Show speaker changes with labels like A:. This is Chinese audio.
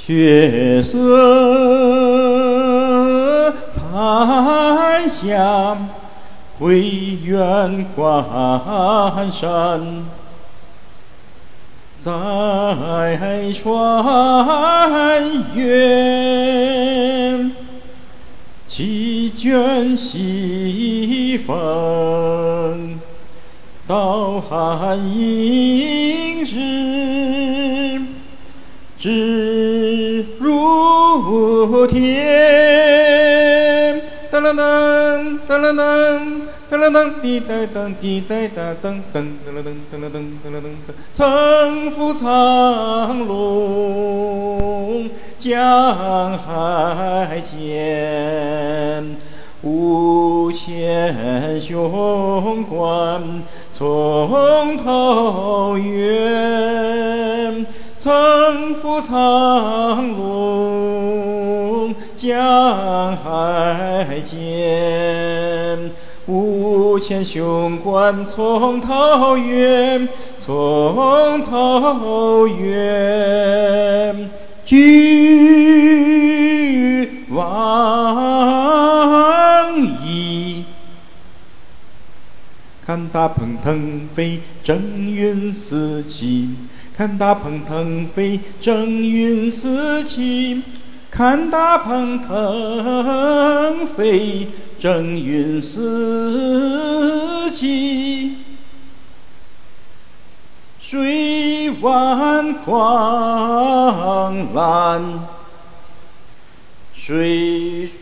A: 血色残香，回远关山。在船远，弃卷西风，到寒饮时，直入天。噔噔噔噔噔噔。噔噔噔滴噔噔滴噔噔噔噔噔噔噔噔噔噔，曾赴苍龙江海间，无牵雄关从头远。曾赴苍龙江海间，无牵雄关从头远，从头远，俱往矣。看大鹏腾飞，正云四起；看大鹏腾飞，正云四起；看大鹏腾飞，正云四起。水湾광蓝，水